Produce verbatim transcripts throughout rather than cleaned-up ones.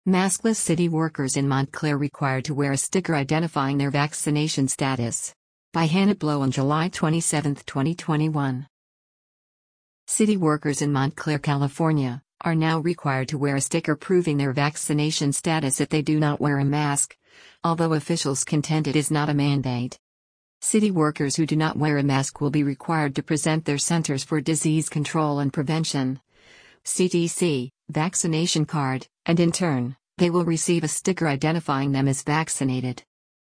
Maskless city workers in Montclair required to wear a sticker identifying their vaccination status. By Hannah Blow on July twenty-seventh, twenty twenty-one. City workers in Montclair, California, are now required to wear a sticker proving their vaccination status if they do not wear a mask, although officials contend it is not a mandate. City workers who do not wear a mask will be required to present their Centers for Disease Control and Prevention (C D C) vaccination card, and in turn, they will receive a sticker identifying them as vaccinated.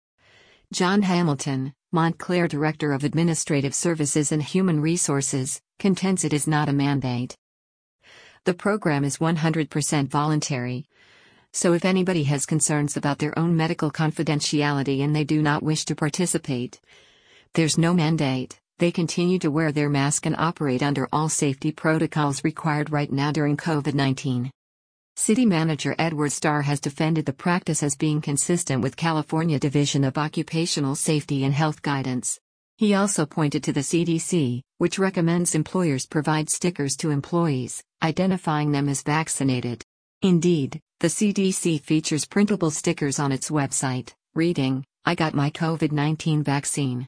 John Hamilton, Montclair Director of Administrative Services and Human Resources, contends it is not a mandate. The program is one hundred percent voluntary. So if anybody has concerns about their own medical confidentiality and they do not wish to participate, there's no mandate. They continue to wear their mask and operate under all safety protocols required right now during COVID nineteen. City Manager Edward Starr has defended the practice as being consistent with California Division of Occupational Safety and Health guidance. He also pointed to the C D C, which recommends employers provide stickers to employees, identifying them as vaccinated. Indeed, the C D C features printable stickers on its website, reading, "I got my COVID nineteen vaccine."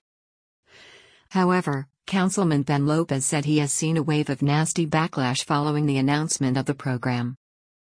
However, Councilman Ben Lopez said he has seen a wave of nasty backlash following the announcement of the program.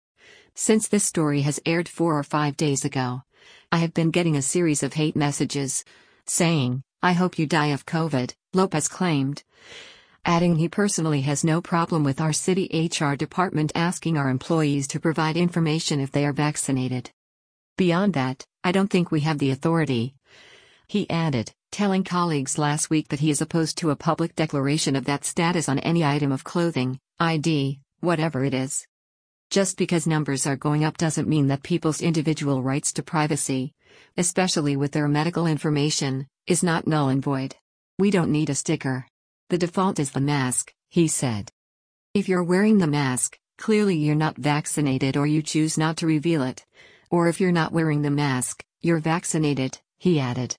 Since this story has aired four or five days ago, I have been getting a series of hate messages, saying, "I hope you die of COVID," Lopez claimed, adding he personally has no problem with our city H R department asking our employees to provide information if they are vaccinated. Beyond that, I don't think we have the authority. He added, telling colleagues last week that he is opposed to a public declaration of that status on any item of clothing, I D, whatever it is. Just because numbers are going up doesn't mean that people's individual rights to privacy, especially with their medical information, is not null and void. We don't need a sticker. The default is the mask, he said. If you're wearing the mask, clearly you're not vaccinated or you choose not to reveal it. Or if you're not wearing the mask, you're vaccinated, he added.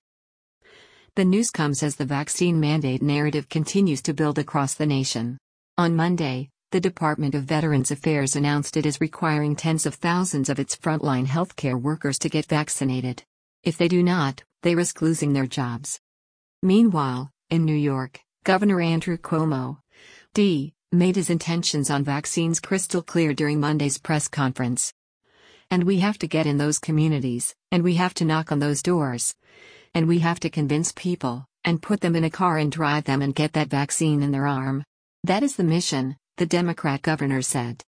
The news comes as the vaccine mandate narrative continues to build across the nation. On Monday, the Department of Veterans Affairs announced it is requiring tens of thousands of its frontline healthcare workers to get vaccinated. If they do not, they risk losing their jobs. Meanwhile, in New York, Governor Andrew Cuomo, D, made his intentions on vaccines crystal clear during Monday's press conference. And we have to get in those communities, and we have to knock on those doors. And we have to convince people, and put them in a car and drive them and get that vaccine in their arm. That is the mission, the Democrat governor said.